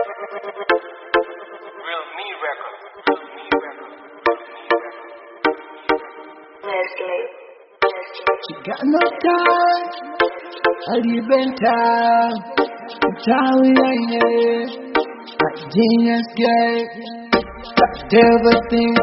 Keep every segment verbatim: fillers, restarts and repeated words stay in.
Real me record. Real me record. She got no time, I'll even time. Time we are here, a genius guy, got everything.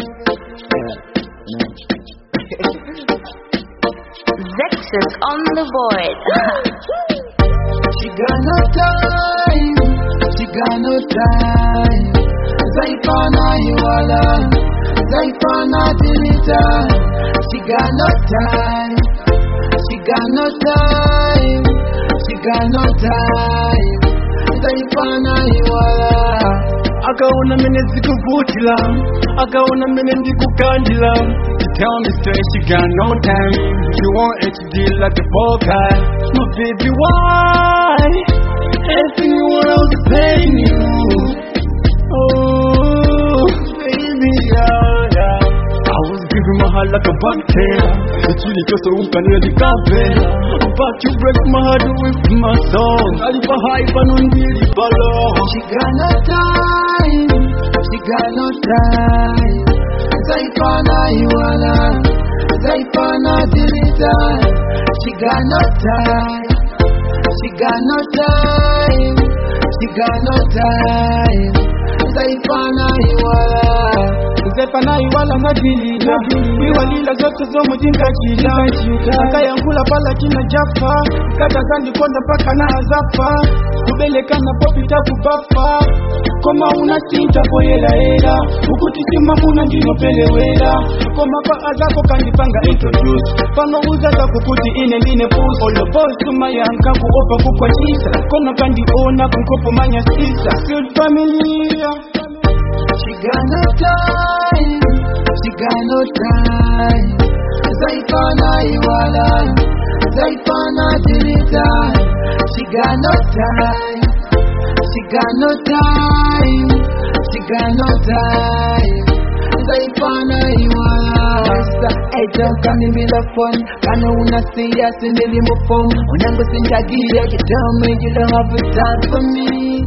Zexus on the board. She got no time, she got no time. Zaifana hiwala, Zaifana dilita. She got no time, she got no time, she got no time. Zaifana hiwala. Akaona mene zikuvutila, akaona mene ndikukandila. She tell me straight she got no time. She want H D like a ball guy. My baby, why? Everything you want, I was paying you. Oh, baby, yeah, yeah. I was giving my heart like a bacteria. It's really just a hook and the capella. But you break my heart with my song. I live a hype and on the ball. She got no time, she got no time. Zaifana hiwala, Zaifana dilita. She got no time, she got no time, she got no time. Zaifana hiwala. Zaifana hiwala nadilila, hiwalila zote zomu jinka jila. Akayangula pala kina jafa, kata zandi konda paka na azafa. Kubeleka na popita kubafa, koma unatinta poyela era. Ukutisima muna njino pelewela, koma pa azako kandipanga introduce. Pano uza za kukuti ine line push. Olo boss tumayanka kuopa kukwa chisa, kona kandi ona kunkopo manya sisa. Good familia. She got no time, she got no time. Zaifana hiwala, Zaifana dilita. She got no time, she got no time, she got no time. Zaifana hiwala. Hey, don't come in with the fun. I know when I see us in the limo phone. When I'm going to you tell me you don't have a time for me.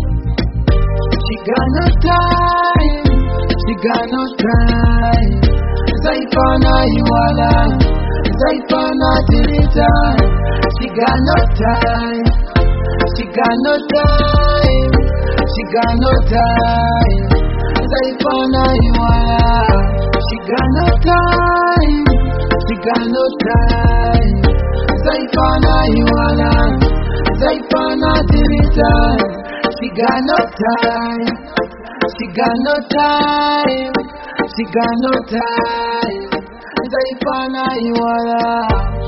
She got no time, she got no time. Zaifana hiwala, Zaifana dilita. She got no time, she got no time, she got no time. Zaifana hiwala. She got no time, she got no time. Zaifana hiwala, Zaifana dilita. She got no time, she got no time, she got no time. Zaifana hiwala.